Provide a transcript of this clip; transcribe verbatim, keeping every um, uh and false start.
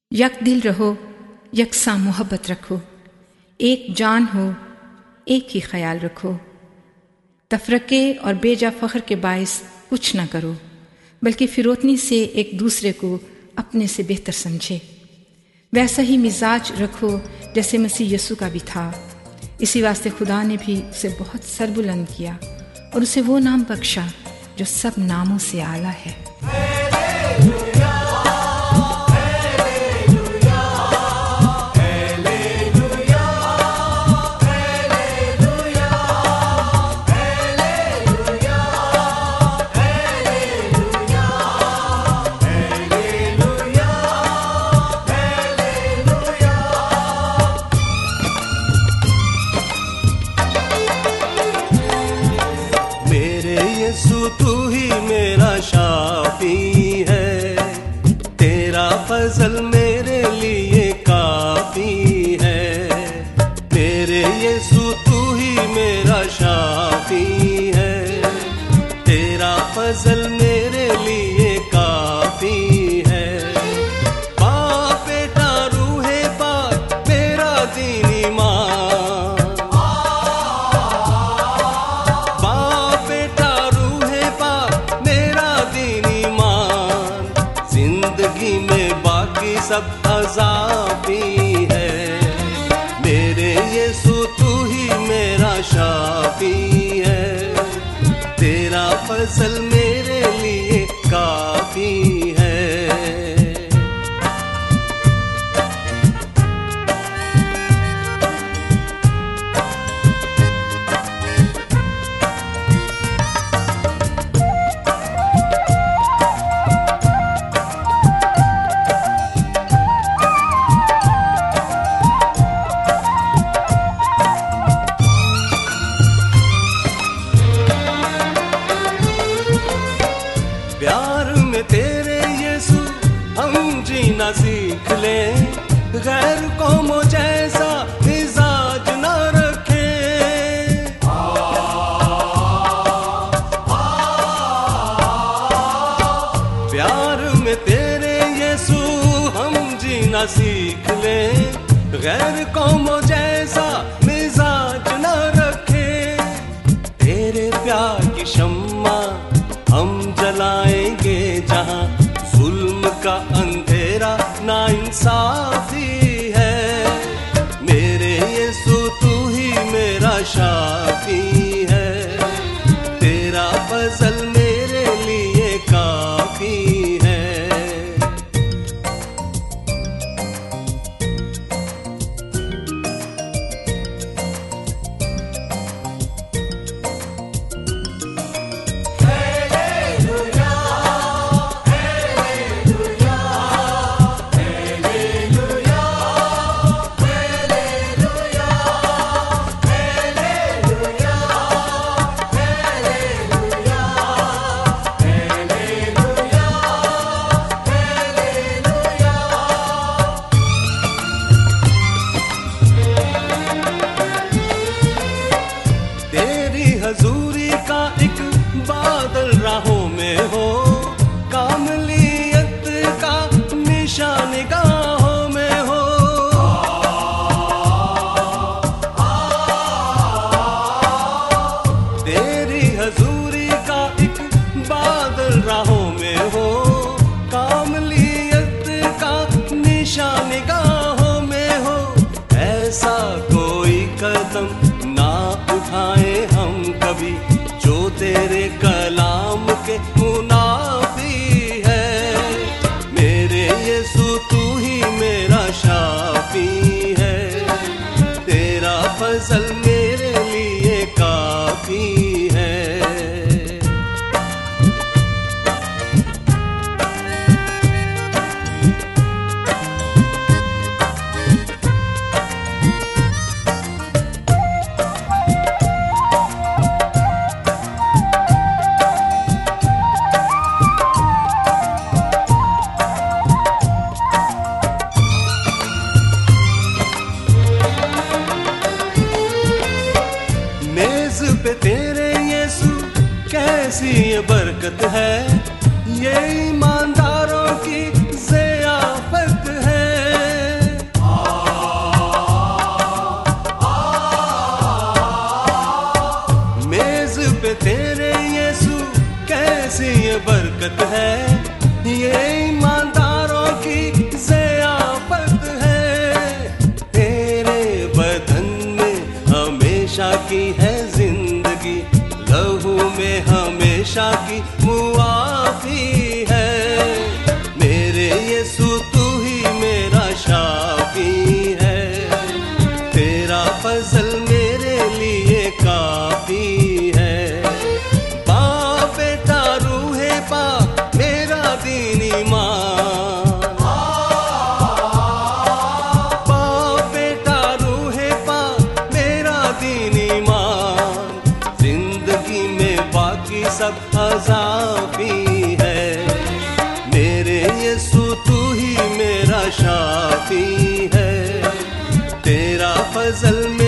यक दिल रहो, यकसा मोहब्बत रखो, एक जान हो, एक ही ख्याल रखो। तफरके और बेजा फ़ख्र के बायस कुछ न करो, बल्कि फिरौतनी से एक दूसरे को अपने से बेहतर समझे। वैसा ही मिजाज रखो जैसे मसीह यीशु का भी था। इसी वास्ते खुदा ने भी उसे बहुत सरबुलंद किया और उसे वो नाम बख्शा जो सब नामों से आला है। तू ही मेरा शाफी है, तेरा फजल मेरे लिए काफी है। मेरे यीशु तू ही मेरा शाफी है, तेरा फजल मेरे लिए काफी है। बाप बेटा रूहे पाक मेरा दीन ईमान, सब अज़ाबी है। मेरे यीशु तू ही मेरा शाफी है, तेरा फजल मेरे लिए काफी है। प्यार में तेरे यीशु हम जीना सीख ले, गैर कौमों जैसा मिजाज न रखे। प्यार में तेरे यीशु हम जीना सीख ले, गैर कौमों जैसा मिजाज न रखे। तेरे प्यार की शम्मा हम जलाएंगे जहां जुल्म का अंधेरा नाइंसाफी है। मेरे यीशु तू ही मेरा शाफी है, तेरा फजल मेरे लिए काफी है। हजूरी का एक बादल राहों में हो, कामलियत का निशान निगाहों में हो। तेरी हजूरी का एक बादल राहों में हो, कामलियत का निशान निगाहों में हो। ऐसा कोई कदम ना उठाए हम कभी जो तेरे कलाम के मुनाफी है। मेरे यीशु तू ही मेरा शाफी है, तेरा फजल मेरे लिए काफी है। पे तेरे यीशु कैसी ये बरकत है, ये ईमानदारों की ज़ियाफ़त है। बरकत है, ये ईमानदारों की ज़ियाफत है। तेरे बदन में हमेशा की है जिंदगी, लहू में हमेशा की मुआफी है। मेरे यीशु तू ही मेरा शाफी है, तेरा फजल मेरे लिए काफी है। बाप बेटा रूहे पाक मेरा दीन ईमान, बाप बेटा रूहे पाक मेरा दीन ईमान। जिंदगी में बाकी सब अज़ाफी है, मेरे यीशु तू ही मेरा शाफी है, तेरा फजल में